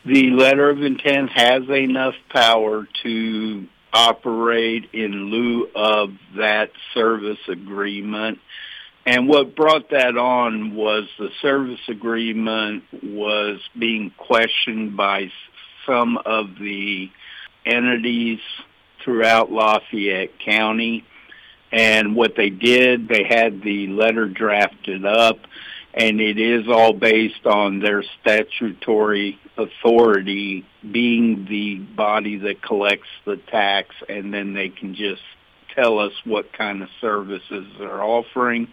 The letter of intent has enough power to operate in lieu of that service agreement. And what brought that on was the service agreement was being questioned by some of the entities throughout Lafayette County. And what they did, they had the letter drafted up, and it is all based on their statutory authority being the body that collects the tax, and then they can just tell us what kind of services they're offering.